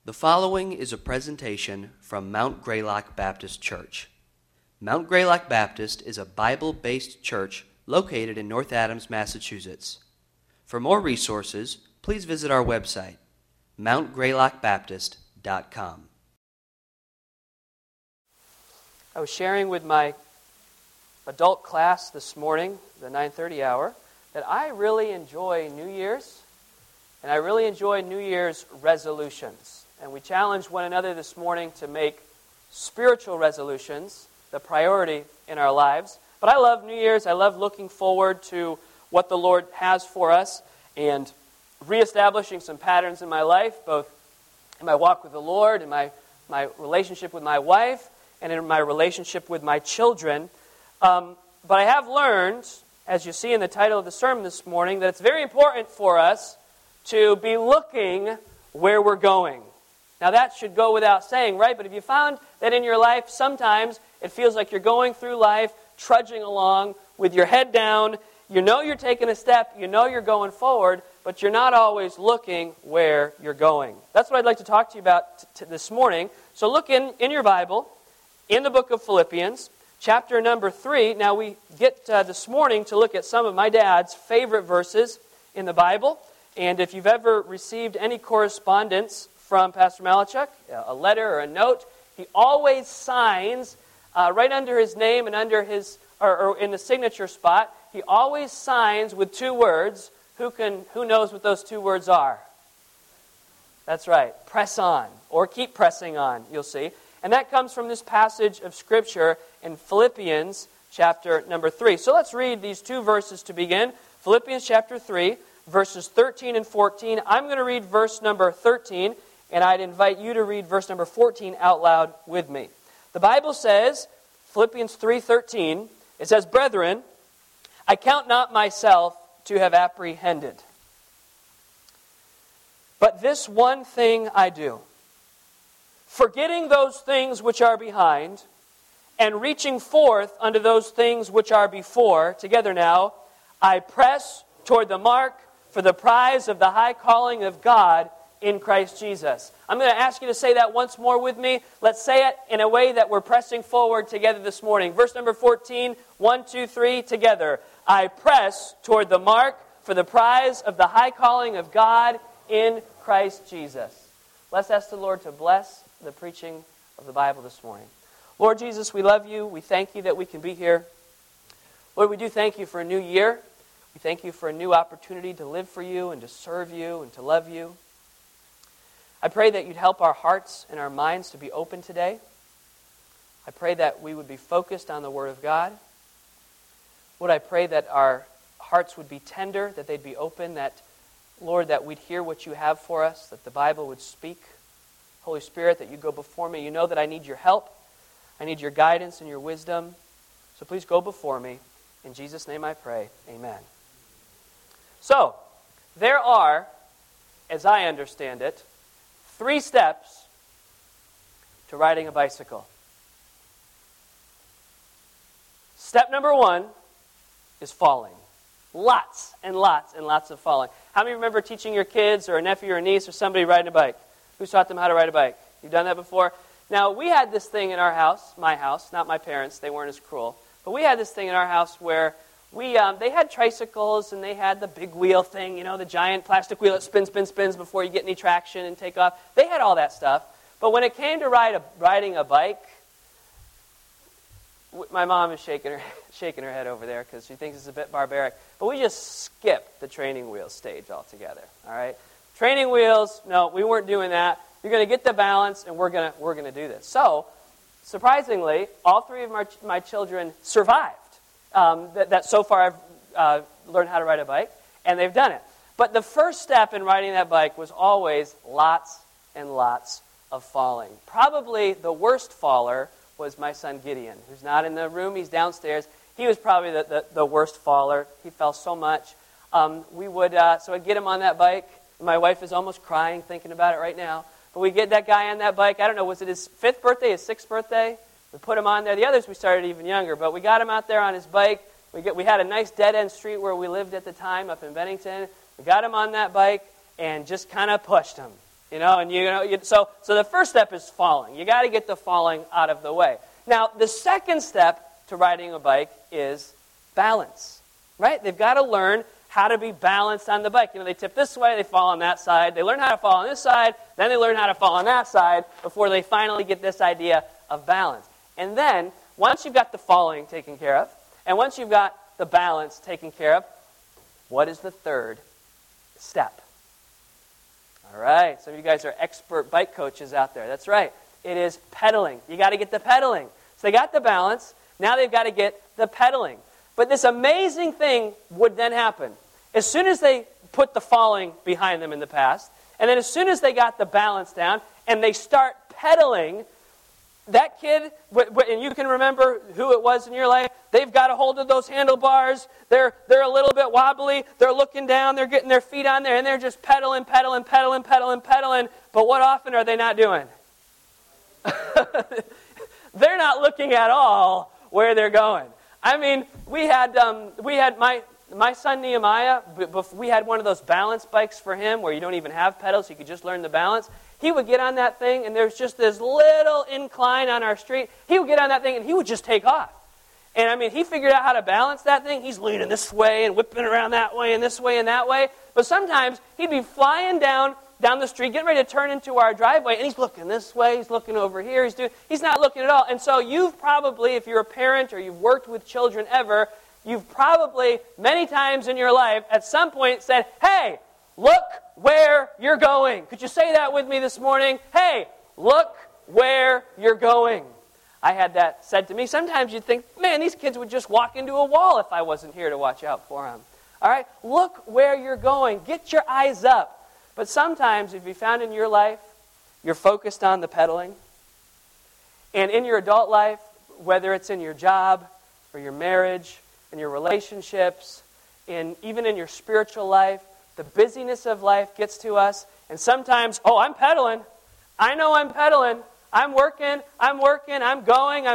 The following is a presentation from Mount Greylock Baptist Church. Mount Greylock Baptist is a Bible-based church located in North Adams, Massachusetts. For more resources, please visit our website, mountgreylockbaptist.com. I was sharing with my adult class this morning, the 9:30 hour, that I really enjoy New Year's, and I really enjoy New Year's resolutions. And we challenged one another this morning to make spiritual resolutions the priority in our lives. But I love New Year's. I love looking forward to what the Lord has for us and reestablishing some patterns in my life, both in my walk with the Lord, in my relationship with my wife, and in my relationship with my children. But I have learned, as you see in the title of the sermon this morning, that it's very important for us to be looking where we're going. Now that should go without saying, right? But have you found that in your life, sometimes it feels like you're going through life, trudging along with your head down. You know you're taking a step, you know you're going forward, but you're not always looking where you're going. That's what I'd like to talk to you about this morning. So look in your Bible, in the book of Philippians, chapter number 3. Now we get this morning to look at some of my dad's favorite verses in the Bible. And if you've ever received any correspondence from Pastor Malachuk, a letter or a note, he always signs right under his name and under his or in the signature spot. He always signs with two words. Who knows what those two words are? That's right. Press on, or keep pressing on. You'll see, and that comes from this passage of Scripture in Philippians chapter number 3. So let's read these two verses to begin. Philippians chapter 3, verses 13 and 14. I'm going to read verse number 13. And I'd invite you to read verse number 14 out loud with me. The Bible says, Philippians 3:13, it says, "Brethren, I count not myself to have apprehended. But this one thing I do, forgetting those things which are behind, and reaching forth unto those things which are before," together now, "I press toward the mark for the prize of the high calling of God in Christ Jesus." I'm going to ask you to say that once more with me. Let's say it in a way that we're pressing forward together this morning. Verse number 14, 1, 2, 3, together. "I press toward the mark for the prize of the high calling of God in Christ Jesus." Let's ask the Lord to bless the preaching of the Bible this morning. Lord Jesus, we love you. We thank you that we can be here. Lord, we do thank you for a new year. We thank you for a new opportunity to live for you and to serve you and to love you. I pray that you'd help our hearts and our minds to be open today. I pray that we would be focused on the Word of God. Lord, I pray that our hearts would be tender, that they'd be open, that, Lord, that we'd hear what you have for us, that the Bible would speak. Holy Spirit, that you go before me. You know that I need your help. I need your guidance and your wisdom. So please go before me. In Jesus' name I pray. Amen. So, there are, as I understand it, 3 steps to riding a bicycle. Step number 1 is falling. Lots and lots and lots of falling. How many remember teaching your kids or a nephew or a niece or somebody riding a bike? Who taught them how to ride a bike? You've done that before? Now, we had this thing in our house, my house, not my parents, they weren't as cruel, but we had this thing in our house where they had tricycles and they had the big wheel thing, you know, the giant plastic wheel that spins before you get any traction and take off. They had all that stuff. But when it came to riding a bike, my mom is shaking her head over there because she thinks it's a bit barbaric. But we just skipped the training wheel stage altogether. All right, training wheels, no, we weren't doing that. You're going to get the balance, and we're going to do this. So, surprisingly, all 3 of my children survived. That so far I've learned how to ride a bike, and they've done it. But the first step in riding that bike was always lots and lots of falling. Probably the worst faller was my son Gideon, who's not in the room. He's downstairs. He was probably the worst faller. He fell so much. So I'd get him on that bike. My wife is almost crying thinking about it right now. But we get that guy on that bike. I don't know, was it his 5th birthday, his 6th birthday? We put him on there. The others we started even younger, but we got him out there on his bike. We had a nice dead-end street where we lived at the time up in Bennington. We got him on that bike and just kind of pushed him. So the first step is falling. You got to get the falling out of the way. Now, the second step to riding a bike is balance, right? They've got to learn how to be balanced on the bike. They tip this way, they fall on that side. They learn how to fall on this side, then they learn how to fall on that side before they finally get this idea of balance. And then, once you've got the falling taken care of, and once you've got the balance taken care of, what is the third step? All right, some of you guys are expert bike coaches out there. That's right. It is pedaling. You got to get the pedaling. So they got the balance. Now they've got to get the pedaling. But this amazing thing would then happen. As soon as they put the falling behind them in the past, and then as soon as they got the balance down, and they start pedaling, that kid, and you can remember who it was in your life, they've got a hold of those handlebars, they're a little bit wobbly, they're looking down, they're getting their feet on there, and they're just pedaling. But what often are they not doing? They're not looking at all where they're going. I mean, we had my son Nehemiah, we had one of those balance bikes for him where you don't even have pedals, you could just learn the balance. He would get on that thing, and there's just this little incline on our street. He would get on that thing, and he would just take off. And I mean, he figured out how to balance that thing. He's leaning this way and whipping around that way and this way and that way. But sometimes he'd be flying down the street, getting ready to turn into our driveway, and he's looking this way, he's looking over here, he's not looking at all. And so you've probably, if you're a parent or you've worked with children ever, you've probably, many times in your life, at some point said, hey, look where you're going. Could you say that with me this morning? Hey, look where you're going. I had that said to me. Sometimes you'd think, man, these kids would just walk into a wall if I wasn't here to watch out for them. All right, look where you're going. Get your eyes up. But sometimes, if you found in your life, you're focused on the pedaling. And in your adult life, whether it's in your job or your marriage, in your relationships, even in your spiritual life, the busyness of life gets to us. And sometimes, I'm pedaling. I know I'm pedaling. I'm working. I'm going.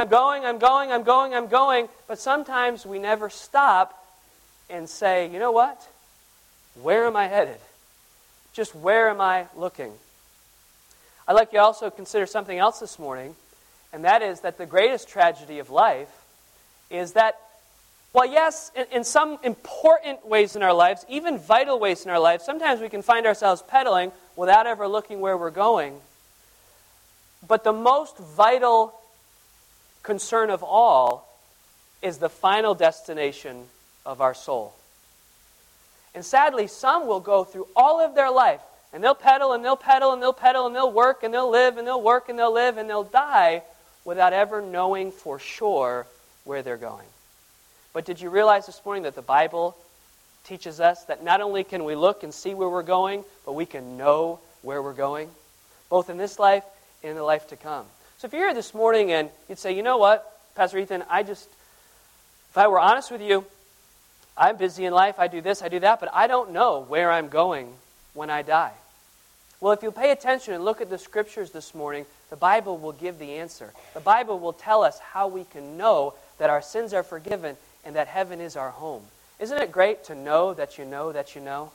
But sometimes we never stop and say, you know what? Where am I headed? Just where am I looking? I'd like you to also consider something else this morning, and that is that the greatest tragedy of life is that, well, yes, in some important ways in our lives, even vital ways in our lives, sometimes we can find ourselves pedaling without ever looking where we're going. But the most vital concern of all is the final destination of our soul. And sadly, some will go through all of their life, and they'll pedal, and they'll pedal, and they'll pedal, and they'll work, and they'll live, and they'll work, and they'll live, and they'll die without ever knowing for sure where they're going. But did you realize this morning that the Bible teaches us that not only can we look and see where we're going, but we can know where we're going, both in this life and in the life to come. So if you're here this morning and you'd say, you know what, Pastor Ethan, if I were honest with you, I'm busy in life, I do this, I do that, but I don't know where I'm going when I die. Well, if you pay attention and look at the Scriptures this morning, the Bible will give the answer. The Bible will tell us how we can know that our sins are forgiven and that heaven is our home. Isn't it great to know that you know that you know?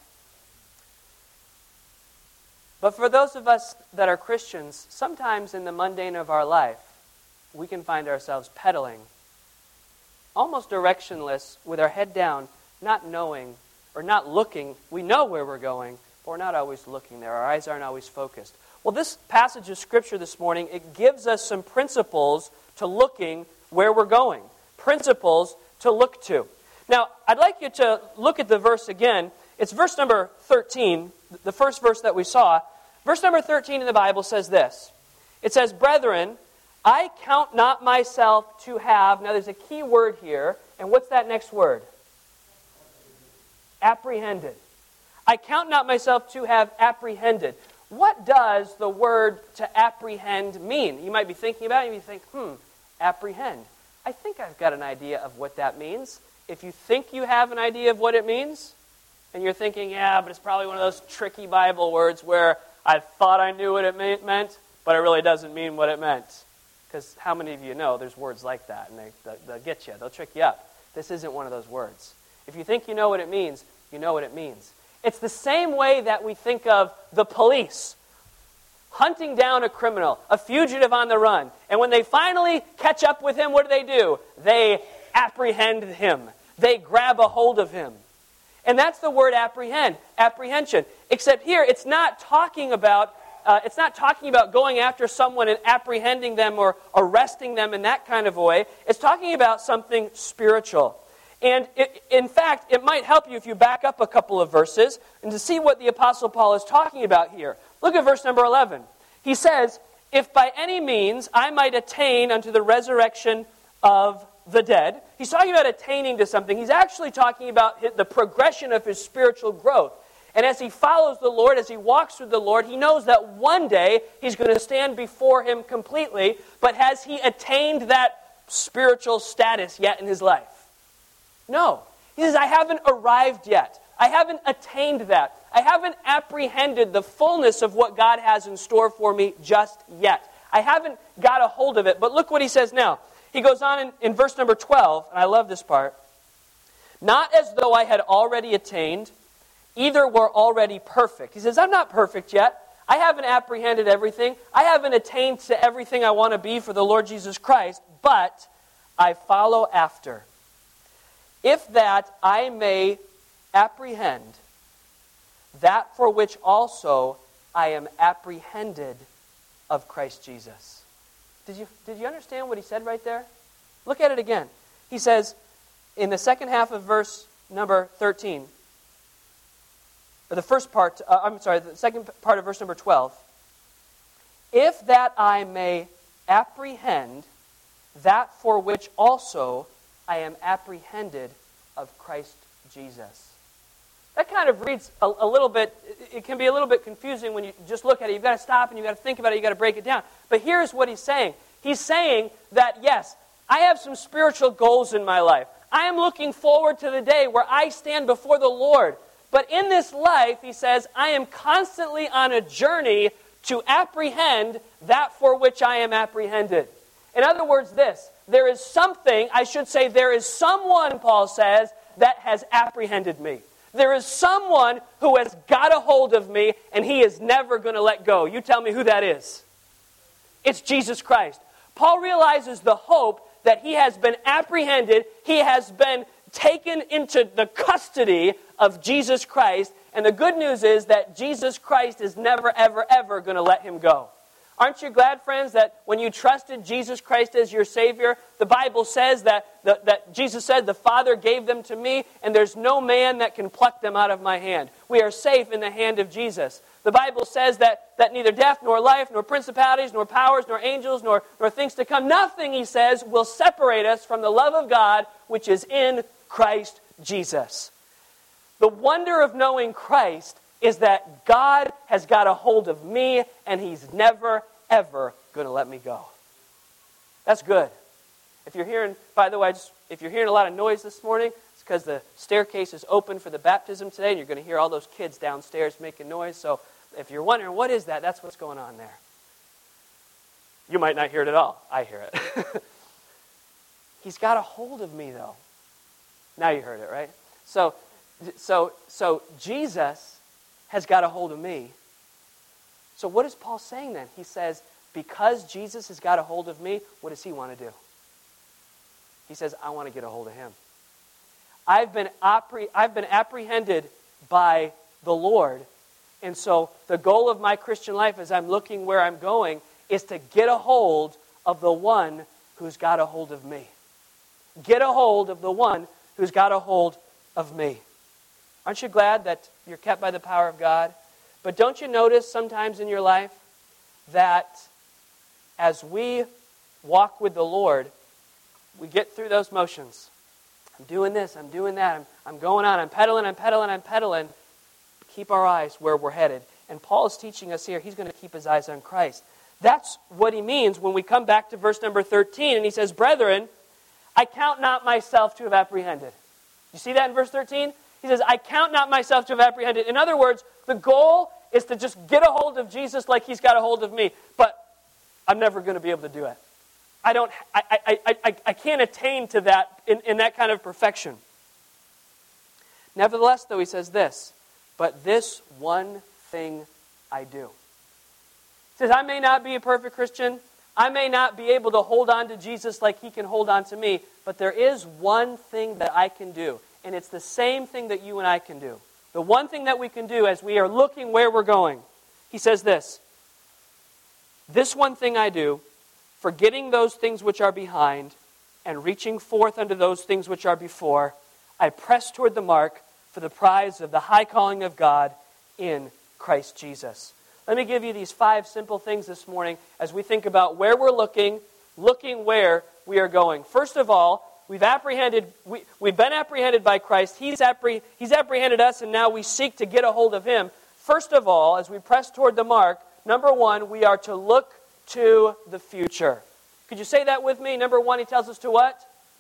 But for those of us that are Christians, sometimes in the mundane of our life, we can find ourselves pedaling, almost directionless, with our head down, not knowing or not looking. We know where we're going, but we're not always looking there. Our eyes aren't always focused. Well, this passage of Scripture this morning, it gives us some principles to looking where we're going. Principles to look to. Now, I'd like you to look at the verse again. It's verse number 13, the first verse that we saw. Verse number 13 in the Bible says this. It says, "Brethren, I count not myself to have," now there's a key word here, and what's that next word? Apprehended. I count not myself to have apprehended. What does the word to apprehend mean? You might be thinking about it, and you think, apprehend. I think I've got an idea of what that means. If you think you have an idea of what it means, and you're thinking, yeah, but it's probably one of those tricky Bible words where I thought I knew what it meant, but it really doesn't mean what it meant. Because how many of you know there's words like that, and they'll get you, they'll trick you up. This isn't one of those words. If you think you know what it means, you know what it means. It's the same way that we think of the police. hunting down a criminal, a fugitive on the run. And when they finally catch up with him, what do? They apprehend him. They grab a hold of him. And that's the word apprehend, apprehension. Except here, it's not talking about going after someone and apprehending them or arresting them in that kind of way. It's talking about something spiritual. And in fact, it might help you if you back up a couple of verses and to see what the Apostle Paul is talking about here. Look at verse number 11. He says, "If by any means I might attain unto the resurrection of the dead." He's talking about attaining to something. He's actually talking about the progression of his spiritual growth. And as he follows the Lord, as he walks with the Lord, he knows that one day he's going to stand before him completely. But has he attained that spiritual status yet in his life? No. He says, I haven't arrived yet. I haven't attained that. I haven't apprehended the fullness of what God has in store for me just yet. I haven't got a hold of it. But look what he says now. He goes on in verse number 12, and I love this part. "Not as though I had already attained, either were already perfect." He says, I'm not perfect yet. I haven't apprehended everything. I haven't attained to everything I want to be for the Lord Jesus Christ, but I follow after. If that I may apprehend that for which also I am apprehended of Christ Jesus. Did you understand what he said right there? Look at it again. He says in the second half of verse number 13, or the second part of verse number 12, "If that I may apprehend that for which also I am apprehended of Christ Jesus." That kind of reads a little bit, it can be a little bit confusing when you just look at it. You've got to stop and you've got to think about it, you've got to break it down. But here's what he's saying. He's saying that, yes, I have some spiritual goals in my life. I am looking forward to the day where I stand before the Lord. But in this life, he says, I am constantly on a journey to apprehend that for which I am apprehended. In other words, there is something, there is someone, Paul says, that has apprehended me. There is someone who has got a hold of me, and he is never going to let go. You tell me who that is. It's Jesus Christ. Paul realizes the hope that he has been apprehended, he has been taken into the custody of Jesus Christ, and the good news is that Jesus Christ is never, ever, ever going to let him go. Aren't you glad, friends, that when you trusted Jesus Christ as your Savior, the Bible says that Jesus said, "The Father gave them to me, and there's no man that can pluck them out of my hand." We are safe in the hand of Jesus. The Bible says that neither death, nor life, nor principalities, nor powers, nor angels, nor things to come, nothing, he says, will separate us from the love of God which is in Christ Jesus. The wonder of knowing Christ is that God has got a hold of me, and he's never, ever going to let me go. That's good. If you're hearing, by the way, if you're hearing a lot of noise this morning, it's because the staircase is open for the baptism today, and you're going to hear all those kids downstairs making noise. So if you're wondering, what is that? That's what's going on there. You might not hear it at all. I hear it. He's got a hold of me, though. Now you heard it, right? So Jesus has got a hold of me. So what is Paul saying then? He says, because Jesus has got a hold of me, what does he want to do? He says, I want to get a hold of him. I've been apprehended by the Lord. And so the goal of my Christian life as I'm looking where I'm going is to get a hold of the one who's got a hold of me. Get a hold of the one who's got a hold of me. Aren't you glad that you're kept by the power of God? But don't you notice sometimes in your life that as we walk with the Lord, we get through those motions. I'm doing this, I'm doing that, I'm going on, I'm pedaling. Keep our eyes where we're headed. And Paul is teaching us here, he's going to keep his eyes on Christ. That's what he means when we come back to verse number 13, and he says, "Brethren, I count not myself to have apprehended." You see that in verse 13? He says, I count not myself to have apprehended. In other words, the goal is to just get a hold of Jesus like he's got a hold of me. But I'm never going to be able to do it. I can't attain to that in that kind of perfection. Nevertheless, though, he says this, "But this one thing I do." He says, I may not be a perfect Christian. I may not be able to hold on to Jesus like he can hold on to me, but there is one thing that I can do, and it's the same thing that you and I can do. The one thing that we can do as we are looking where we're going. He says this, this one thing I do, forgetting those things which are behind and reaching forth unto those things which are before, I press toward the mark for the prize of the high calling of God in Christ Jesus. Let me give you these 5 simple things this morning as we think about where we're looking where we are going. First of all, we've been apprehended by Christ. He's apprehended us, and now we seek to get a hold of Him. First of all, as we press toward the mark, number 1, we are to look to the future. Could you say that with me? Number 1, he tells us to what?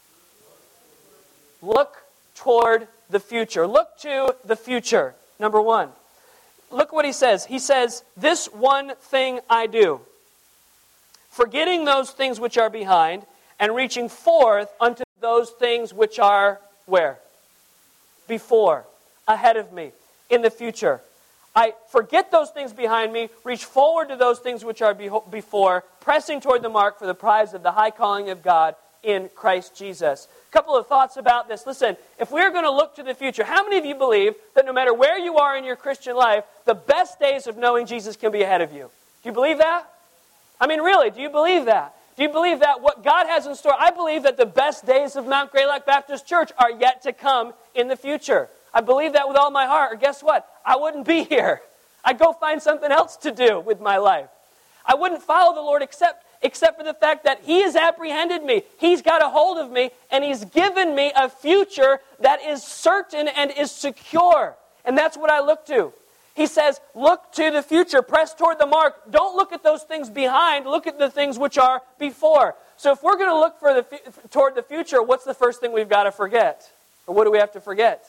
Look toward the future. Look to the future. Number 1. Look what he says. He says, this one thing I do, forgetting those things which are behind and reaching forth unto those things which are where? Before, ahead of me, in the future. I forget those things behind me, reach forward to those things which are before, pressing toward the mark for the prize of the high calling of God in Christ Jesus. A couple of thoughts about this. Listen, if we're going to look to the future, how many of you believe that no matter where you are in your Christian life, the best days of knowing Jesus can be ahead of you? Do you believe that? I mean, really, do you believe that? Do you believe that what God has in store? I believe that the best days of Mount Greylock Baptist Church are yet to come in the future. I believe that with all my heart. Or guess what? I wouldn't be here. I'd go find something else to do with my life. I wouldn't follow the Lord except for the fact that He has apprehended me. He's got a hold of me, and He's given me a future that is certain and is secure. And that's what I look to. He says, look to the future, press toward the mark. Don't look at those things behind, look at the things which are before. So if we're going to look toward the future, what's the first thing we've got to forget? Or what do we have to forget?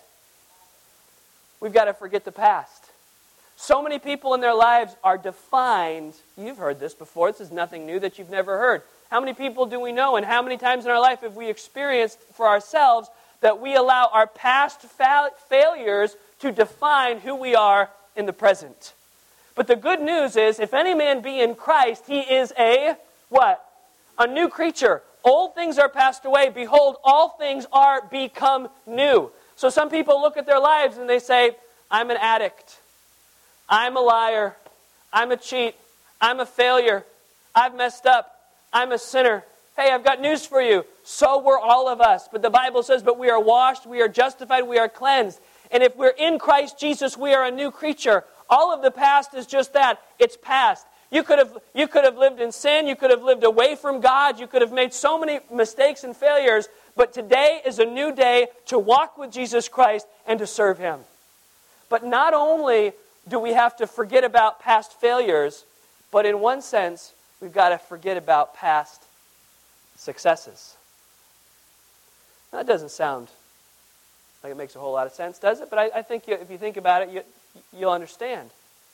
We've got to forget the past. So many people in their lives are defined, you've heard this before, this is nothing new that you've never heard. How many people do we know, and how many times in our life have we experienced for ourselves that we allow our past failures to define who we are in the present? But the good news is, if any man be in Christ, he is a, what? A new creature. Old things are passed away. Behold, all things are become new. So some people look at their lives and they say, I'm an addict. I'm a liar. I'm a cheat. I'm a failure. I've messed up. I'm a sinner. Hey, I've got news for you. So were all of us. But the Bible says, but we are washed, we are justified, we are cleansed. And if we're in Christ Jesus, we are a new creature. All of the past is just that. It's past. You could have lived in sin. You could have lived away from God. You could have made so many mistakes and failures. But today is a new day to walk with Jesus Christ and to serve Him. But not only do we have to forget about past failures, but in one sense, we've got to forget about past successes. Now, that doesn't sound like it makes a whole lot of sense, does it? But I think if you think about it, you'll understand.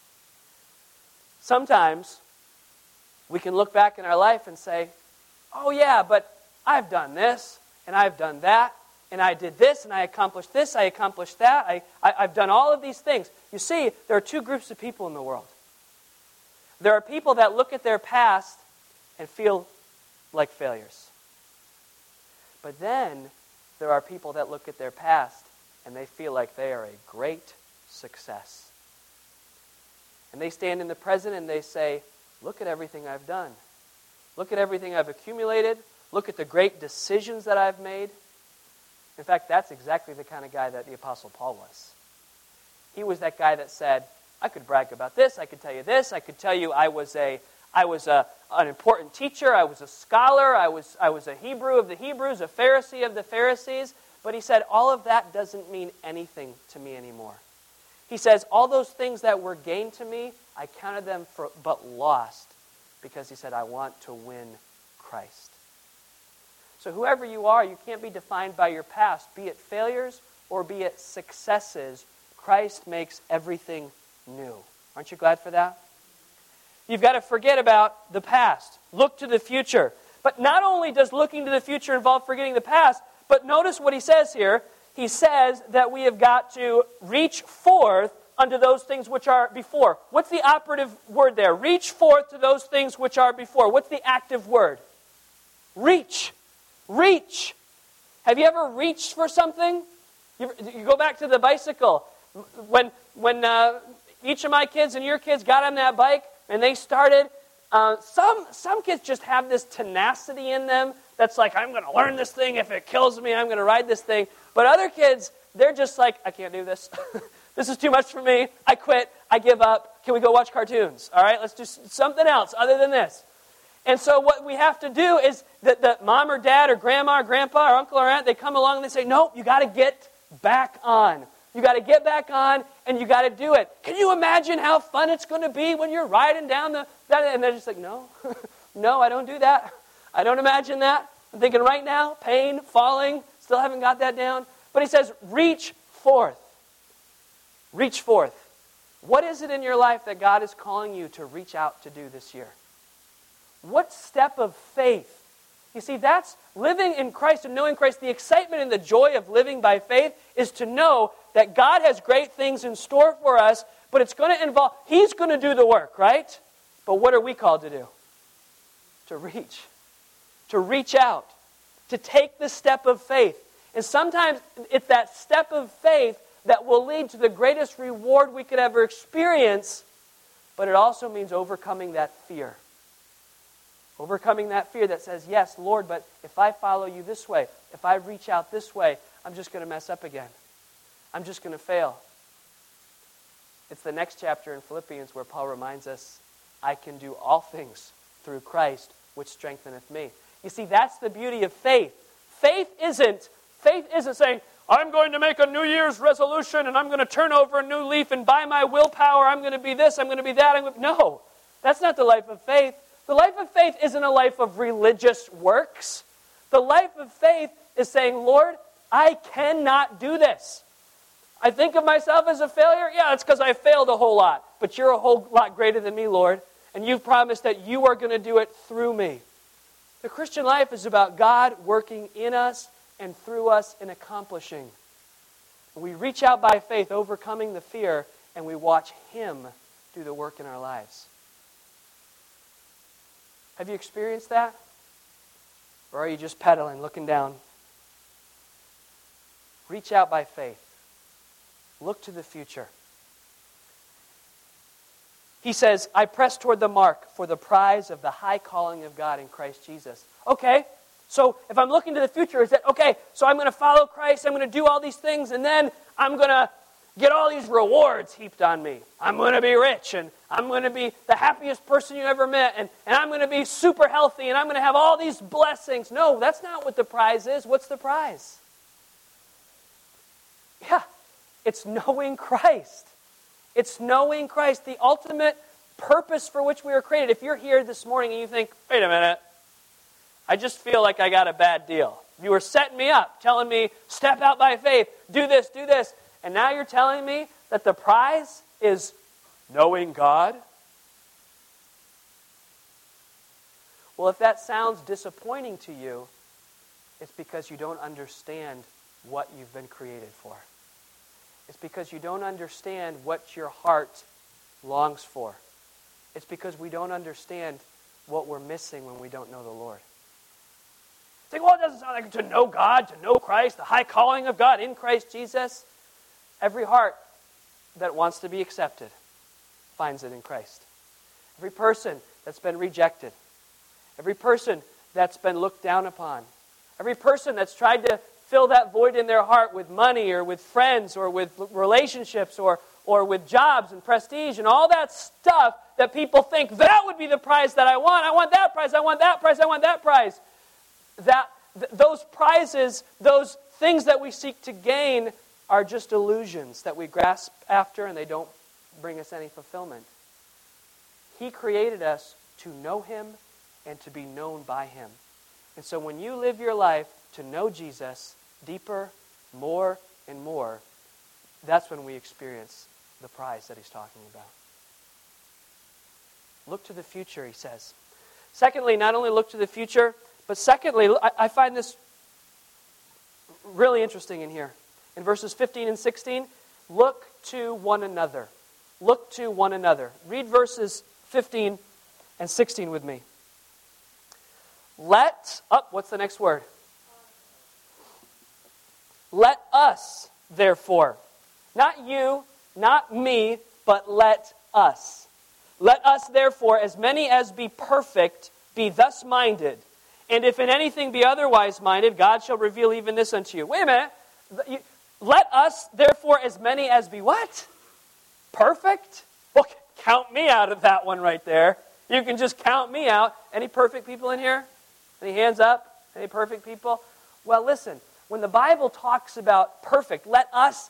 Sometimes we can look back in our life and say, oh yeah, but I've done this, and I've done that, and I did this, and I accomplished this, I accomplished that, I've done all of these things. You see, there are two groups of people in the world. There are people that look at their past and feel like failures. But then there are people that look at their past and they feel like they are a great success. And they stand in the present and they say, look at everything I've done. Look at everything I've accumulated. Look at the great decisions that I've made. In fact, that's exactly the kind of guy that the Apostle Paul was. He was that guy that said, I could brag about this, I could tell you this, I could tell you I was an important teacher, I was a scholar, I was a Hebrew of the Hebrews, a Pharisee of the Pharisees. But he said, all of that doesn't mean anything to me anymore. He says, all those things that were gained to me, I counted them but lost, because he said, I want to win Christ. So whoever you are, you can't be defined by your past, be it failures or be it successes. Christ makes everything new. Aren't you glad for that? You've got to forget about the past. Look to the future. But not only does looking to the future involve forgetting the past, but notice what he says here. He says that we have got to reach forth unto those things which are before. What's the operative word there? Reach forth to those things which are before. What's the active word? Reach. Reach. Have you ever reached for something? You go back to the bicycle. When each of my kids and your kids got on that bike and they started, some kids just have this tenacity in them that's like, I'm going to learn this thing. If it kills me, I'm going to ride this thing. But other kids, they're just like, I can't do this. This is too much for me. I quit. I give up. Can we go watch cartoons? All right, let's do something else other than this. And so what we have to do is that mom or dad or grandma or grandpa or uncle or aunt, they come along and they say, no, you got to get back on. You got to get back on and you got to do it. Can you imagine how fun it's going to be when you're riding down that? And they're just like, no, no, I don't do that. I don't imagine that. I'm thinking right now, pain, falling, still haven't got that down. But he says, reach forth. Reach forth. What is it in your life that God is calling you to reach out to do this year? What step of faith? You see, that's living in Christ and knowing Christ. The excitement and the joy of living by faith is to know that God has great things in store for us, but it's going to involve, He's going to do the work, right? But what are we called to do? To reach out, to take the step of faith. And sometimes it's that step of faith that will lead to the greatest reward we could ever experience, but it also means overcoming that fear. Overcoming that fear that says, yes, Lord, but if I follow you this way, if I reach out this way, I'm just going to mess up again. I'm just going to fail. It's the next chapter in Philippians where Paul reminds us, I can do all things through Christ, which strengtheneth me. You see, that's the beauty of faith. Faith isn't saying, I'm going to make a New Year's resolution and I'm going to turn over a new leaf and by my willpower I'm going to be this, I'm going to be that. No, that's not the life of faith. The life of faith isn't a life of religious works. The life of faith is saying, Lord, I cannot do this. I think of myself as a failure. Yeah, it's because I failed a whole lot. But you're a whole lot greater than me, Lord. And you've promised that you are going to do it through me. The Christian life is about God working in us and through us in accomplishing. We reach out by faith, overcoming the fear, and we watch Him do the work in our lives. Have you experienced that? Or are you just pedaling, looking down? Reach out by faith. Look to the future. He says, I press toward the mark for the prize of the high calling of God in Christ Jesus. Okay, so if I'm looking to the future, is that, okay, so I'm going to follow Christ, I'm going to do all these things, and then I'm going to get all these rewards heaped on me. I'm going to be rich, and I'm going to be the happiest person you ever met, and I'm going to be super healthy, and I'm going to have all these blessings. No, that's not what the prize is. What's the prize? Yeah, it's knowing Christ. It's knowing Christ, the ultimate purpose for which we were created. If you're here this morning and you think, wait a minute, I just feel like I got a bad deal. You were setting me up, telling me, step out by faith, do this, and now you're telling me that the prize is knowing God? Well, if that sounds disappointing to you, it's because you don't understand what you've been created for. It's because you don't understand what your heart longs for. It's because we don't understand what we're missing when we don't know the Lord. It's like, well, it doesn't sound like to know God, to know Christ, the high calling of God in Christ Jesus. Every heart that wants to be accepted finds it in Christ. Every person that's been rejected, every person that's been looked down upon, every person that's tried to fill that void in their heart with money or with friends or with relationships or with jobs and prestige and all that stuff that people think, that would be the prize that I want. I want that prize. I want that prize. I want that prize. Those prizes, those things that we seek to gain are just illusions that we grasp after and they don't bring us any fulfillment. He created us to know Him and to be known by Him. And so when you live your life to know Jesus deeper, more, and more, that's when we experience the prize that He's talking about. Look to the future, he says. Secondly, not only look to the future, but secondly, I find this really interesting in here. In verses 15 and 16, look to one another. Look to one another. Read verses 15 and 16 with me. What's the next word? Let us, therefore, not you, not me, but let us. Let us, therefore, as many as be perfect, be thus minded. And if in anything be otherwise minded, God shall reveal even this unto you. Wait a minute. Let us, therefore, as many as be what? Perfect? Well, count me out of that one right there. You can just count me out. Any perfect people in here? Any hands up? Any perfect people? Well, listen. When the Bible talks about perfect, let us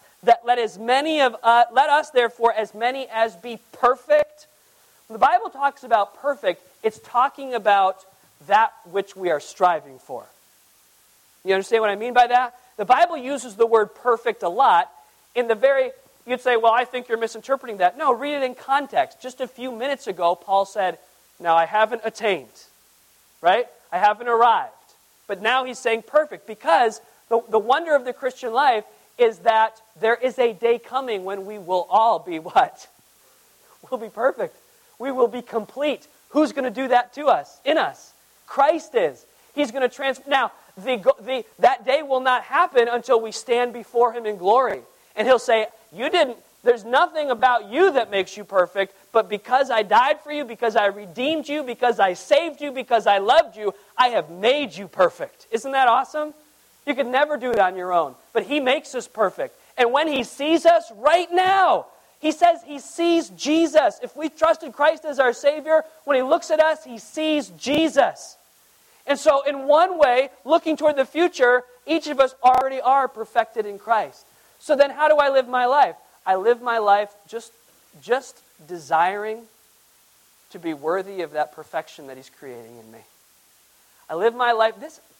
therefore as many as be perfect. When the Bible talks about perfect, it's talking about that which we are striving for. You understand what I mean by that? The Bible uses the word perfect a lot. You'd say, well, I think you're misinterpreting that. No, read it in context. Just a few minutes ago, Paul said, now I haven't attained, right? I haven't arrived. But now he's saying perfect because the wonder of the Christian life is that there is a day coming when we will all be what? We'll be perfect. We will be complete. Who's going to do that to us? In us. Christ is. He's going to Now, that day will not happen until we stand before Him in glory. And He'll say, there's nothing about you that makes you perfect, but because I died for you, because I redeemed you, because I saved you, because I loved you, I have made you perfect. Isn't that awesome? You could never do it on your own, but He makes us perfect. And when He sees us right now, He says He sees Jesus. If we trusted Christ as our Savior, when He looks at us, He sees Jesus. And so in one way, looking toward the future, each of us already are perfected in Christ. So then how do I live my life? I live my life just desiring to be worthy of that perfection that He's creating in me. I live my life,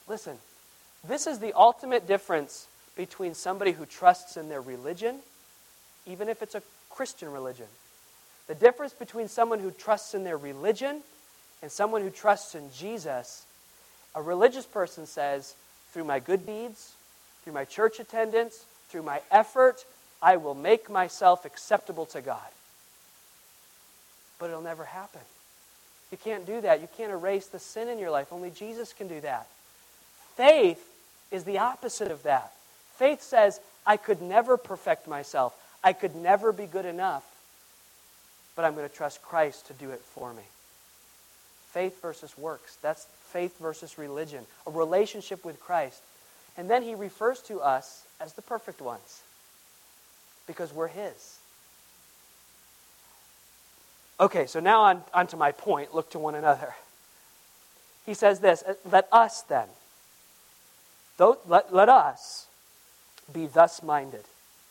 this is the ultimate difference between somebody who trusts in their religion, even if it's a Christian religion. The difference between someone who trusts in their religion and someone who trusts in Jesus, a religious person says, through my good deeds, through my church attendance, through my effort, I will make myself acceptable to God. But it'll never happen. You can't do that. You can't erase the sin in your life. Only Jesus can do that. Faith is the opposite of that. Faith says, I could never perfect myself. I could never be good enough. But I'm going to trust Christ to do it for me. Faith versus works. That's faith versus religion. A relationship with Christ. And then He refers to us as the perfect ones. Because we're His. Okay, so now on to my point. Look to one another. He says this, let us then, let us be thus minded.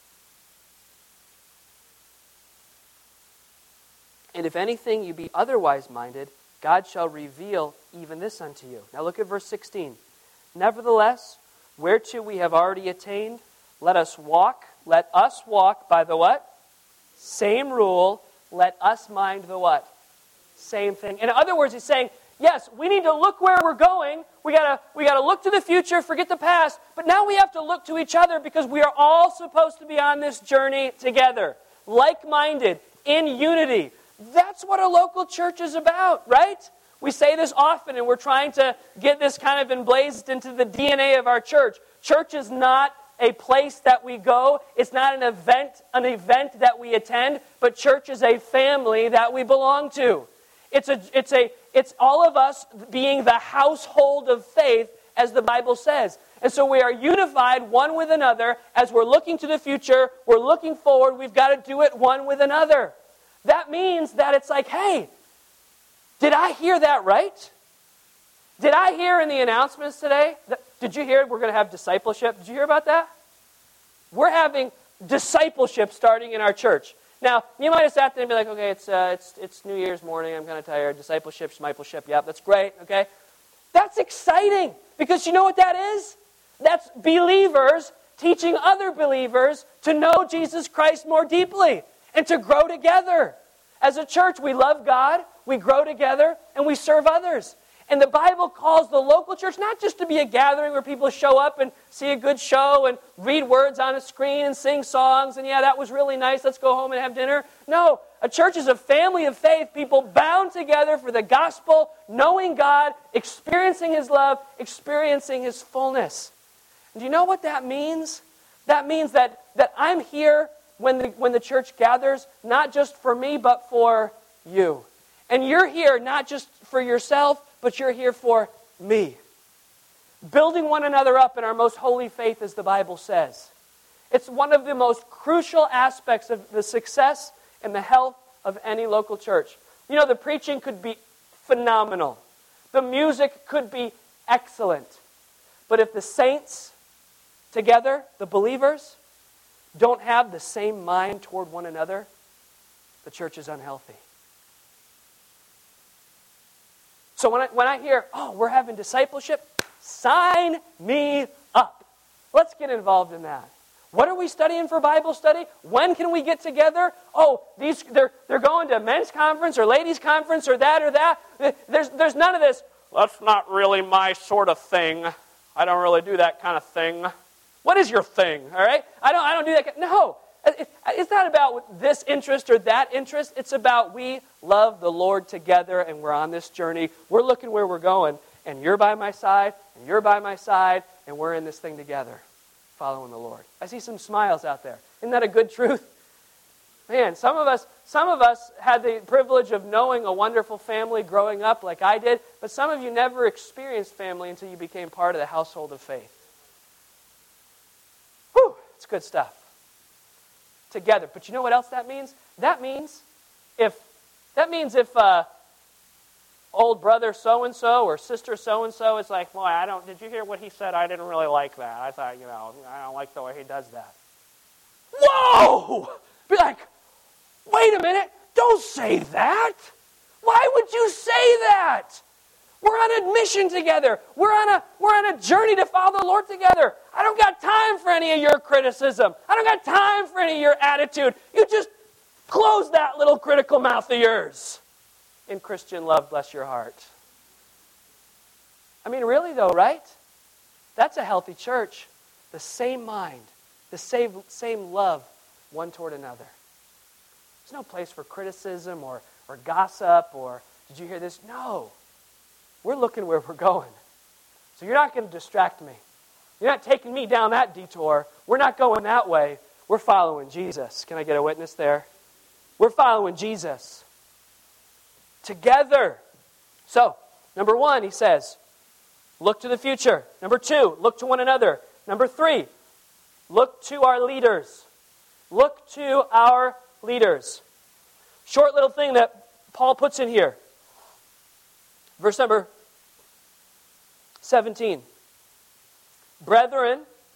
And if anything you be otherwise minded, God shall reveal even this unto you. Now look at verse 16. Nevertheless, whereto we have already attained, let us walk by the what? Same rule. Let us mind the what? Same thing. In other words, he's saying, yes, we need to look where we're going. We gotta look to the future, forget the past. But now we have to look to each other because we are all supposed to be on this journey together. Like-minded, in unity. That's what a local church is about, right? We say this often and we're trying to get this kind of emblazed into the DNA of our church. Church is not a place that we go. It's not an event that we attend, but church is a family that we belong to. It's all of us being the household of faith, as the Bible says. And so we are unified one with another. As we're looking to the future, we're looking forward, we've got to do it one with another. That means that it's like, hey, did I hear that right? Did I hear in the announcements today? Did you hear we're going to have discipleship? Did you hear about that? We're having discipleship starting in our church. Now, you might have sat there and be like, okay, it's New Year's morning, I'm kind of tired. Discipleship, yep, that's great, okay? That's exciting, because you know what that is? That's believers teaching other believers to know Jesus Christ more deeply and to grow together. As a church, we love God, we grow together, and we serve others. And the Bible calls the local church not just to be a gathering where people show up and see a good show and read words on a screen and sing songs and, yeah, that was really nice, let's go home and have dinner. No, a church is a family of faith, people bound together for the gospel, knowing God, experiencing His love, experiencing His fullness. And do you know what that means? That means that I'm here when the church gathers, not just for me, but for you. And you're here not just for yourself, but you're here for me. Building one another up in our most holy faith, as the Bible says. It's one of the most crucial aspects of the success and the health of any local church. You know, the preaching could be phenomenal. The music could be excellent. But if the saints together, the believers, don't have the same mind toward one another, the church is unhealthy. So when I hear, oh, we're having discipleship, sign me up. Let's get involved in that. What are we studying for Bible study? When can we get together? Oh, they're going to men's conference or ladies' conference or that. There's none of this. That's not really my sort of thing. I don't really do that kind of thing. What is your thing? All right? I don't do that. No. It's not about this interest or that interest. It's about we love the Lord together and we're on this journey. We're looking where we're going. And you're by my side, and you're by my side, and we're in this thing together, following the Lord. I see some smiles out there. Isn't that a good truth? Man, some of us had the privilege of knowing a wonderful family growing up like I did, but some of you never experienced family until you became part of the household of faith. Whew, it's good stuff. Together. But you know what else that means? That means if old brother so-and-so or sister so-and-so is like, boy, did you hear what he said? I didn't really like that. I thought, I don't like the way he does that. Whoa! Be like, wait a minute, don't say that. Why would you say that? We're on a mission together. We're on a journey to follow the Lord together. I don't got time for any of your criticism. I don't got time for any of your attitude. You just close that little critical mouth of yours. In Christian love, bless your heart. I mean, really though, right? That's a healthy church. The same mind, the same love one toward another. There's no place for criticism or gossip or, did you hear this? No. We're looking where we're going. So you're not going to distract me. You're not taking me down that detour. We're not going that way. We're following Jesus. Can I get a witness there? We're following Jesus. Together. So, number 1, he says, look to the future. Number 2, look to one another. Number 3, look to our leaders. Look to our leaders. Short little thing that Paul puts in here. Verse number 17. Brethren.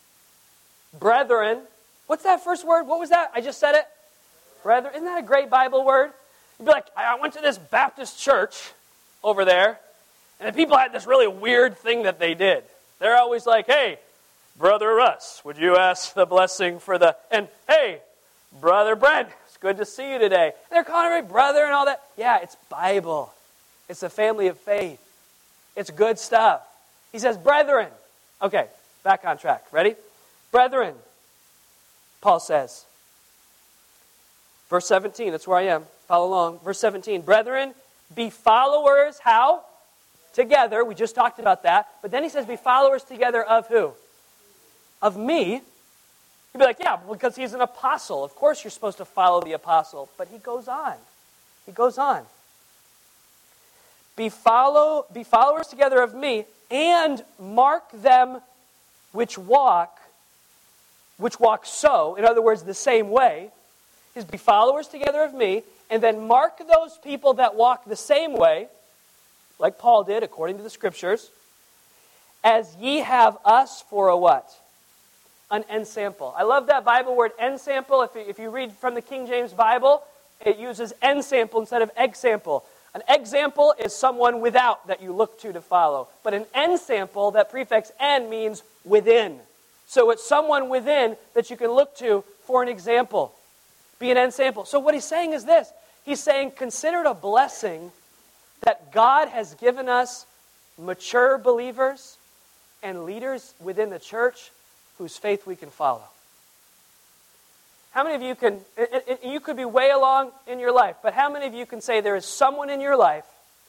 What's that first word? What was that? I just said it. Brethren. Isn't that a great Bible word? You'd be like, I went to this Baptist church over there, and the people had this really weird thing that they did. They're always like, hey, Brother Russ, would you ask the blessing for the... And, hey, Brother Brent, it's good to see you today. And they're calling everybody brother and all that. Yeah, it's Bible. It's a family of faith. It's good stuff. He says, brethren. Okay, back on track. Ready? Brethren, Paul says. Verse 17, that's where I am. Follow along. Verse 17, brethren, be followers, how? Together. We just talked about that. But then he says, be followers together of who? Of me. You'd be like, yeah, because he's an apostle. Of course you're supposed to follow the apostle. But he goes on. He goes on. Be followers together of me, and mark them which walk so, in other words, the same way, is be followers together of me, and then mark those people that walk the same way, like Paul did, according to the Scriptures, as ye have us for a what? An ensample. I love that Bible word, ensample. If you read from the King James Bible, it uses ensample instead of example. An example is someone without that you look to follow. But an ensample, that prefix en, means within. So it's someone within that you can look to for an example. Be an ensample. So what he's saying is this. He's saying, consider it a blessing that God has given us mature believers and leaders within the church whose faith we can follow. How many of you can, you could be way along in your life, but how many of you can say there is someone in your life,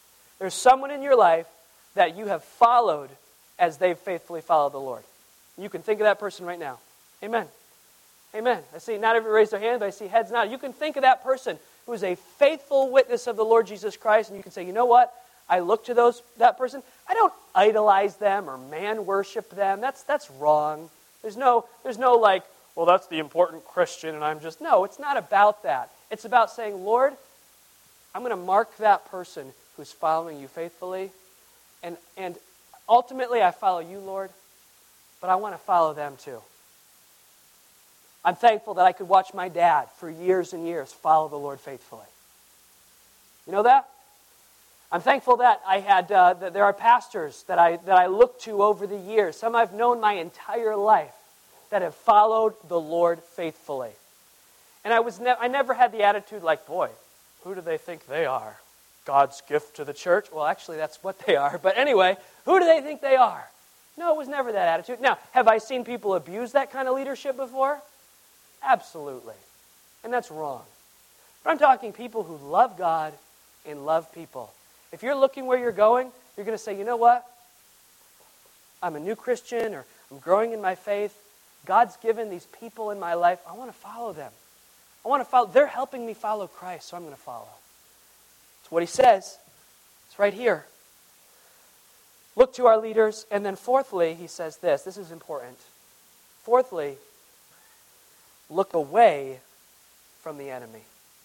that you have followed as they've faithfully followed the Lord? You can think of that person right now. Amen. Amen. I see not everybody raise their hand, but I see heads nodding. You can think of that person who is a faithful witness of the Lord Jesus Christ, and you can say, you know what? I look to that person. I don't idolize them or man worship them. That's wrong. There's no like, well, that's the important Christian, and I'm just... No, it's not about that. It's about saying, Lord, I'm going to mark that person who's following you faithfully, and ultimately I follow you, Lord, but I want to follow them too. I'm thankful that I could watch my dad for years and years follow the Lord faithfully. You know that? I'm thankful that I had that there are pastors that I look to over the years, some I've known my entire life, that have followed the Lord faithfully. And I never had the attitude like, boy, who do they think they are? God's gift to the church? Well, actually, that's what they are. But anyway, who do they think they are? No, it was never that attitude. Now, have I seen people abuse that kind of leadership before? Absolutely. And that's wrong. But I'm talking people who love God and love people. If you're looking where you're going, you're going to say, you know what? I'm a new Christian, or I'm growing in my faith. God's given these people in my life. I want to follow them. I want to follow. They're helping me follow Christ, so I'm going to follow. It's what he says. It's right here. Look to our leaders. And then fourthly, he says this. This is important. Fourthly, look away from the enemy.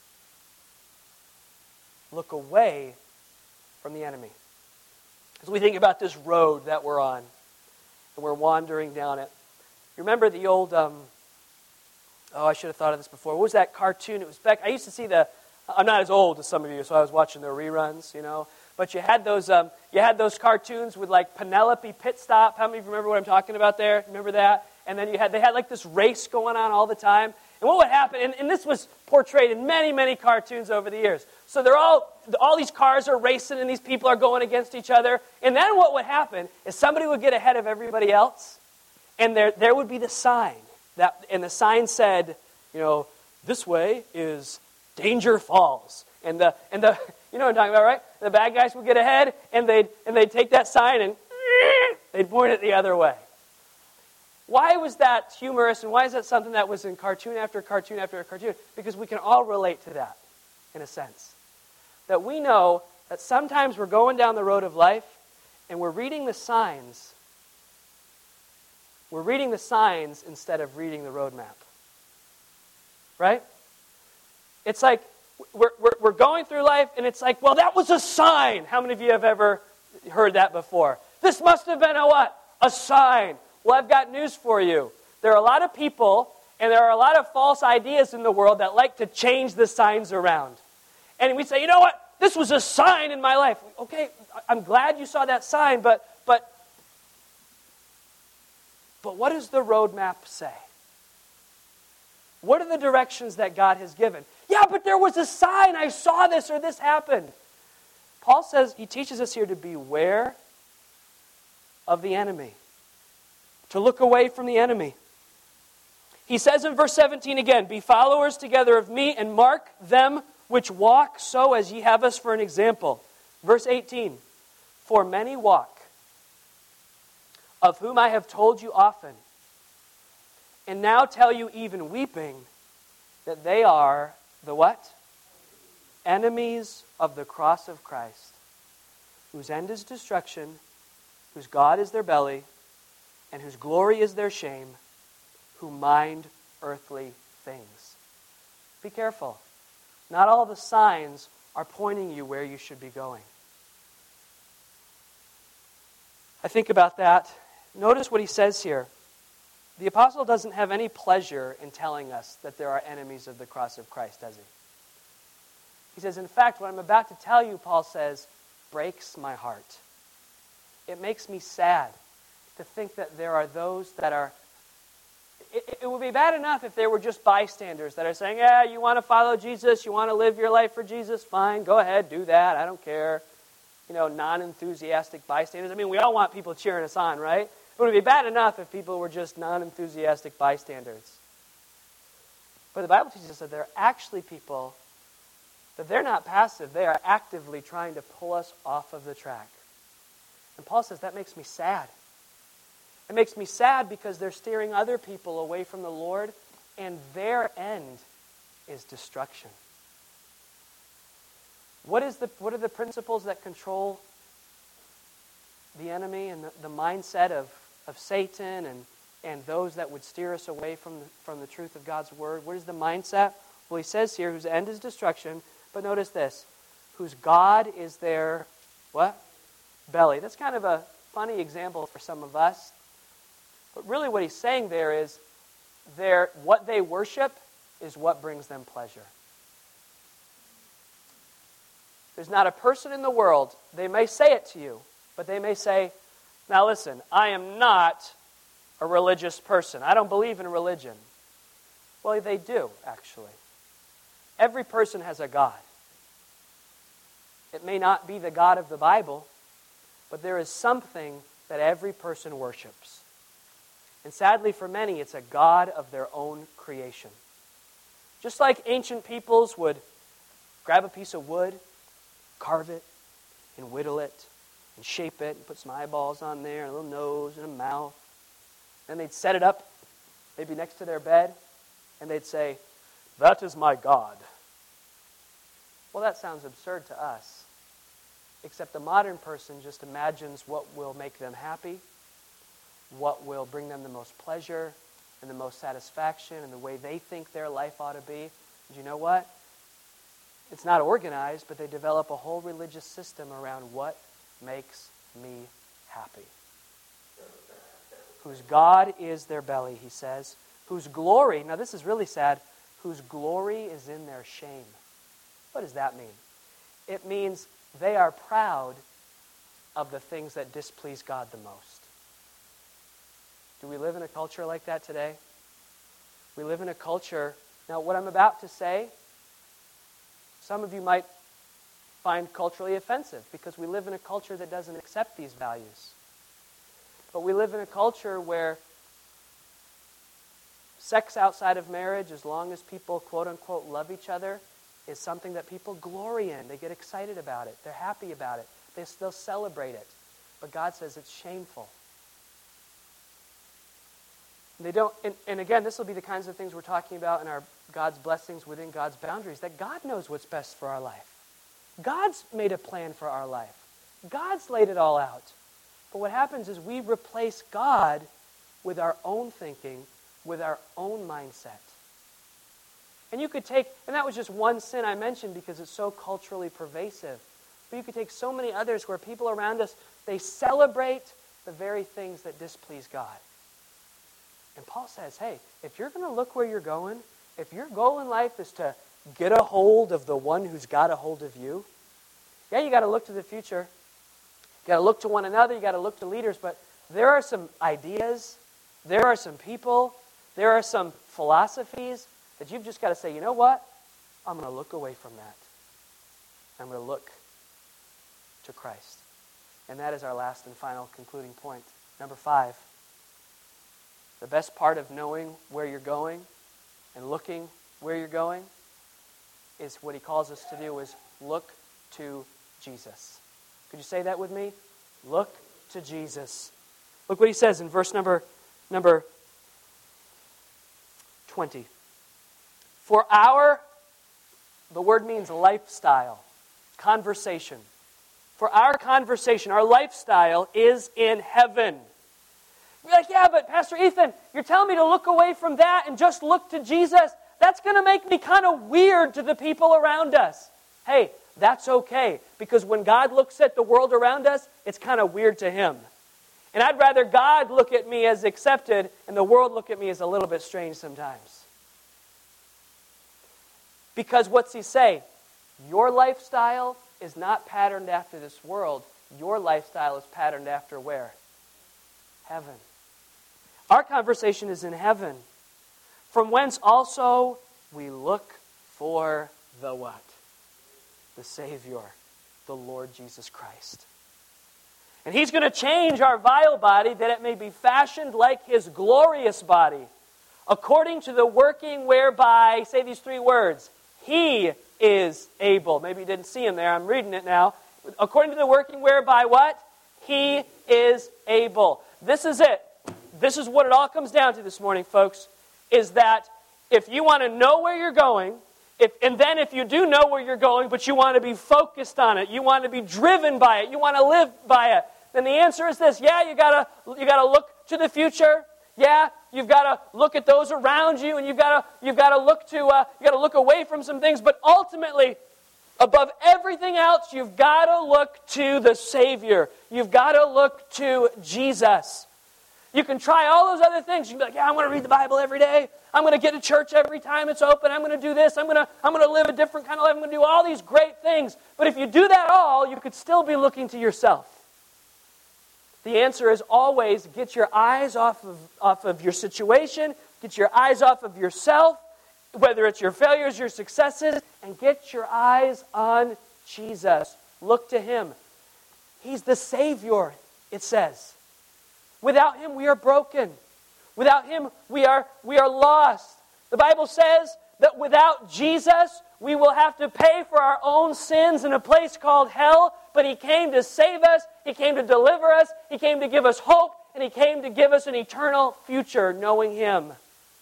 Look away from the enemy. As we think about this road that we're on, and we're wandering down it. You remember the old, I should have thought of this before. What was that cartoon? It was back, I used to see I'm not as old as some of you, so I was watching the reruns, But you had those cartoons with like Penelope Pit Stop. How many of you remember what I'm talking about there? Remember that? And then they had like this race going on all the time. And what would happen, and this was portrayed in many, many cartoons over the years. So they're all these cars are racing and these people are going against each other. And then what would happen is somebody would get ahead of everybody else. And there would be the sign. And the sign said, this way is Danger Falls. And the you know what I'm talking about, right? The bad guys would get ahead and they'd take that sign and they'd point it the other way. Why was that humorous, and why is that something that was in cartoon after cartoon after cartoon? Because we can all relate to that, in a sense. That we know that sometimes we're going down the road of life and we're reading the signs. We're reading the signs instead of reading the roadmap. Right? It's like we're going through life and it's like, well, that was a sign. How many of you have ever heard that before? This must have been a what? A sign. Well, I've got news for you. There are a lot of people and there are a lot of false ideas in the world that like to change the signs around. And we say, you know what? This was a sign in my life. Okay, I'm glad you saw that sign, but what does the roadmap say? What are the directions that God has given? Yeah, but there was a sign. I saw this or this happened. Paul says, he teaches us here to beware of the enemy. To look away from the enemy. He says in verse 17 again, be followers together of me and mark them which walk so as ye have us for an example. Verse 18, for many walk, of whom I have told you often, and now tell you even weeping, that they are the what? Enemies of the cross of Christ, whose end is destruction, whose God is their belly, and whose glory is their shame, who mind earthly things. Be careful. Not all the signs are pointing you where you should be going. I think about that. Notice what he says here. The apostle doesn't have any pleasure in telling us that there are enemies of the cross of Christ, does he? He says, in fact, what I'm about to tell you, Paul says, breaks my heart. It makes me sad to think that there are those that are... It would be bad enough if there were just bystanders that are saying, yeah, you want to follow Jesus, you want to live your life for Jesus, fine, go ahead, do that, I don't care. non-enthusiastic bystanders. I mean, we all want people cheering us on, right? It would be bad enough if people were just non-enthusiastic bystanders. But the Bible teaches us that they're actually people, that they're not passive. They are actively trying to pull us off of the track. And Paul says that makes me sad. It makes me sad because they're steering other people away from the Lord, and their end is destruction. What are the principles that control the enemy and the mindset of Satan and those that would steer us away from the truth of God's word? What is the mindset? Well, he says here, whose end is destruction, but notice this, whose God is their, what? Belly. That's kind of a funny example for some of us. But really what he's saying there is what they worship is what brings them pleasure. There's not a person in the world, they may say it to you, but they may say, now listen, I am not a religious person. I don't believe in religion. Well, they do, actually. Every person has a God. It may not be the God of the Bible, but there is something that every person worships. And sadly for many, it's a God of their own creation. Just like ancient peoples would grab a piece of wood, carve it, and whittle it, and shape it, and put some eyeballs on there, and a little nose and a mouth. Then they'd set it up, maybe next to their bed, and they'd say, that is my God. Well, that sounds absurd to us. Except the modern person just imagines what will make them happy, what will bring them the most pleasure and the most satisfaction and the way they think their life ought to be. And you know what? It's not organized, but they develop a whole religious system around what makes me happy. Whose God is their belly, he says. Whose glory, now this is really sad, whose glory is in their shame. What does that mean? It means they are proud of the things that displease God the most. Do we live in a culture like that today? We live in a culture, now what I'm about to say, some of you might find culturally offensive because we live in a culture that doesn't accept these values. But we live in a culture where sex outside of marriage, as long as people quote-unquote love each other, is something that people glory in. They get excited about it. They're happy about it. They'll celebrate it. But God says it's shameful. They don't, and again, this will be the kinds of things we're talking about in our God's blessings within God's boundaries, that God knows what's best for our life. God's made a plan for our life. God's laid it all out. But what happens is we replace God with our own thinking, with our own mindset. And you could take, and that was just one sin I mentioned because it's so culturally pervasive. But you could take so many others where people around us, they celebrate the very things that displease God. And Paul says, hey, if you're going to look where you're going, if your goal in life is to get a hold of the one who's got a hold of you, yeah, you got to look to the future. You got to look to one another. You got to look to leaders. But there are some ideas, there are some people, there are some philosophies that you've just got to say, you know what? I'm going to look away from that. I'm going to look to Christ. And that is our last and final concluding point. Number 5. The best part of knowing where you're going and looking where you're going is what he calls us to do is look to Jesus. Could you say that with me? Look to Jesus. Look what he says in verse number 20. The word means lifestyle, conversation. For our conversation, our lifestyle is in heaven. You're like, yeah, but Pastor Ethan, you're telling me to look away from that and just look to Jesus. That's going to make me kind of weird to the people around us. Hey, that's okay, because when God looks at the world around us, it's kind of weird to Him. And I'd rather God look at me as accepted and the world look at me as a little bit strange sometimes. Because what's He say? Your lifestyle is not patterned after this world. Your lifestyle is patterned after where? Heaven. Our conversation is in heaven, from whence also we look for the what? The Savior, the Lord Jesus Christ. And He's going to change our vile body that it may be fashioned like His glorious body, according to the working whereby, say these three words, He is able. Maybe you didn't see Him there. I'm reading it now. According to the working whereby what? He is able. This is it. This is what it all comes down to this morning, folks, is that if you want to know where you're going, if you do know where you're going, but you want to be focused on it, you want to be driven by it, you want to live by it, then the answer is this. Yeah, you gotta look to the future. Yeah, you've got to look at those around you, and you've got to look away from some things. But ultimately, above everything else, you've got to look to the Savior. You've got to look to Jesus. You can try all those other things. You can be like, yeah, I'm going to read the Bible every day. I'm going to get to church every time it's open. I'm going to do this. I'm going to live a different kind of life. I'm going to do all these great things. But if you do that all, you could still be looking to yourself. The answer is always get your eyes off of your situation, get your eyes off of yourself, whether it's your failures, your successes, and get your eyes on Jesus. Look to Him. He's the Savior, it says. Without Him, we are broken. Without Him, we are lost. The Bible says that without Jesus, we will have to pay for our own sins in a place called hell, but He came to save us, He came to deliver us, He came to give us hope, and He came to give us an eternal future knowing Him.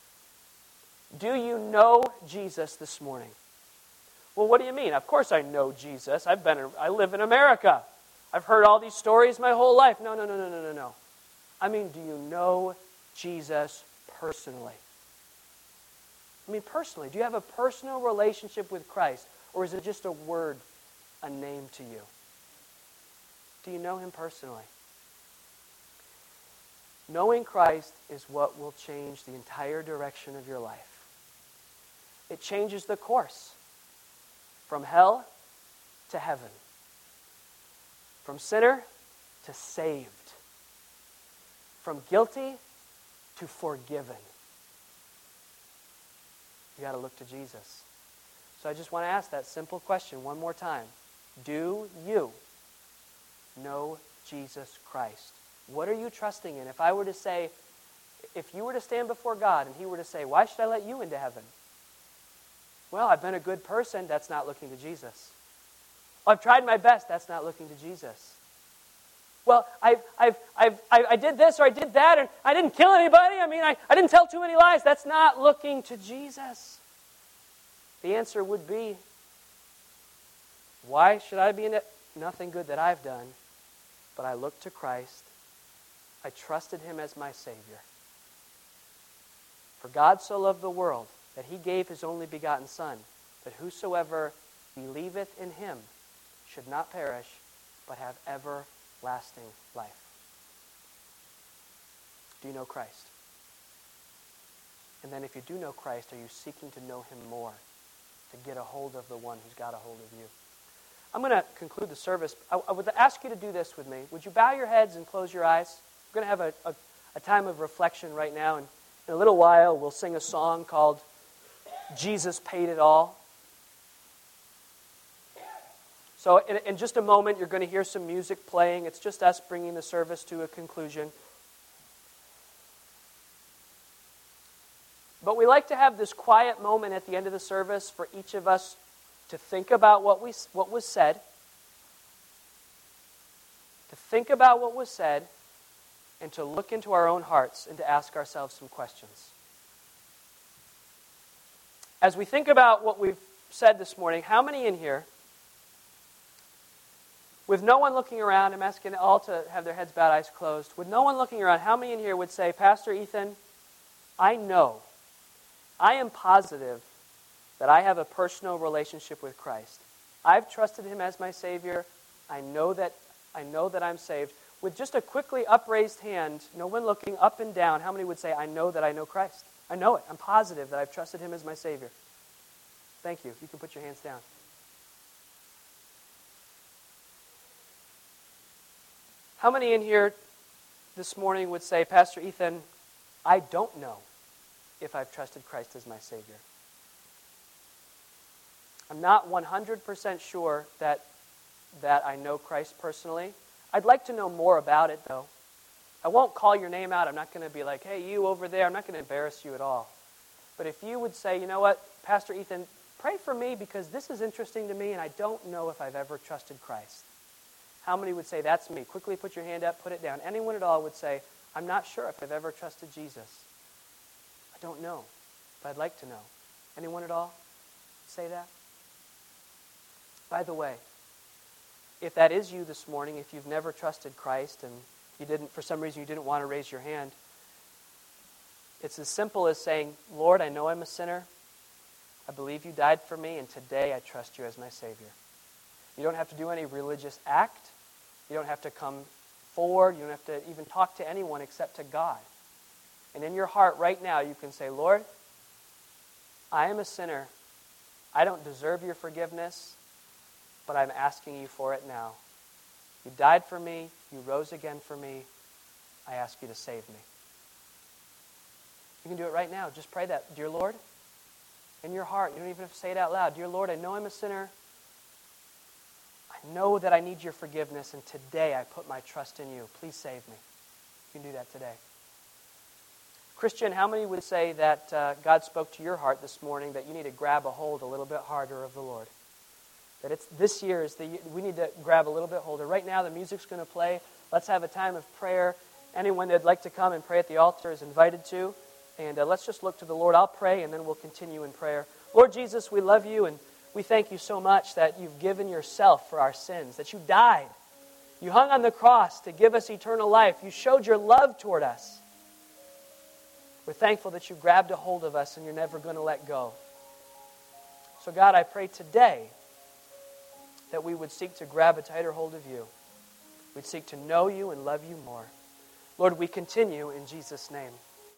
Do you know Jesus this morning? Well, what do you mean? Of course I know Jesus. I live in America. I've heard all these stories my whole life. No. I mean, do you know Jesus personally? I mean, personally. Do you have a personal relationship with Christ? Or is it just a word, a name to you? Do you know Him personally? Knowing Christ is what will change the entire direction of your life. It changes the course from hell to heaven, from sinner to saved, from guilty to forgiven. You got to look to Jesus. So I just want to ask that simple question one more time. Do you know Jesus Christ? What are you trusting in? If you were to stand before God and He were to say, why should I let you into heaven? Well, I've been a good person. That's not looking to Jesus. Oh, I've tried my best. That's not looking to Jesus. Well, I did this or I did that, and I didn't kill anybody. I mean, I didn't tell too many lies. That's not looking to Jesus. The answer would be, why should I be in it? Nothing good that I've done, but I look to Christ. I trusted Him as my Savior. For God so loved the world that He gave His only begotten Son, that whosoever believeth in Him should not perish, but have everlasting life. Do you know Christ? And then if you do know Christ, are you seeking to know Him more, to get a hold of the one who's got a hold of you? I'm going to conclude the service. I would ask you to do this with me. Would you bow your heads and close your eyes? We're going to have a time of reflection right now, and in a little while we'll sing a song called Jesus Paid It All. So in just a moment, you're going to hear some music playing. It's just us bringing the service to a conclusion. But we like to have this quiet moment at the end of the service for each of us to think about what was said. To think about what was said, and to look into our own hearts and to ask ourselves some questions. As we think about what we've said this morning, how many in here, with no one looking around, I'm asking all to have their heads bowed, eyes closed, with no one looking around, how many in here would say, Pastor Ethan, I am positive that I have a personal relationship with Christ. I've trusted Him as my Savior. I know that I'm saved. With just a quickly upraised hand, no one looking up and down, how many would say, I know that I know Christ? I know it. I'm positive that I've trusted Him as my Savior. Thank you. You can put your hands down. How many in here this morning would say, Pastor Ethan, I don't know if I've trusted Christ as my Savior? I'm not 100% sure that that I know Christ personally. I'd like to know more about it, though. I won't call your name out. I'm not going to be like, hey, you over there. I'm not going to embarrass you at all. But if you would say, you know what, Pastor Ethan, pray for me because this is interesting to me and I don't know if I've ever trusted Christ. How many would say, that's me? Quickly put your hand up, put it down. Anyone at all would say, I'm not sure if I've ever trusted Jesus. I don't know, but I'd like to know. Anyone at all say that? By the way, if that is you this morning, if you've never trusted Christ and you didn't, for some reason you didn't want to raise your hand, it's as simple as saying, Lord, I know I'm a sinner. I believe you died for me, and today I trust you as my Savior. You don't have to do any religious act. You don't have to come forward. You don't have to even talk to anyone except to God. And in your heart right now, you can say, Lord, I am a sinner. I don't deserve your forgiveness, but I'm asking you for it now. You died for me. You rose again for me. I ask you to save me. You can do it right now. Just pray that. Dear Lord, in your heart, you don't even have to say it out loud. Dear Lord, I know I'm a sinner. I know that I need your forgiveness, and today I put my trust in you. Please save me. You can do that today. Christian, how many would say that God spoke to your heart this morning that you need to grab a hold a little bit harder of the Lord? That it's this year is the year we need to grab a little bit harder. Right now the music's going to play. Let's have a time of prayer. Anyone that'd like to come and pray at the altar is invited to. And let's just look to the Lord. I'll pray and then we'll continue in prayer. Lord Jesus, we love you and we thank you so much that you've given yourself for our sins, that you died. You hung on the cross to give us eternal life. You showed your love toward us. We're thankful that you grabbed a hold of us and you're never going to let go. So God, I pray today that we would seek to grab a tighter hold of you. We'd seek to know you and love you more. Lord, we continue in Jesus' name.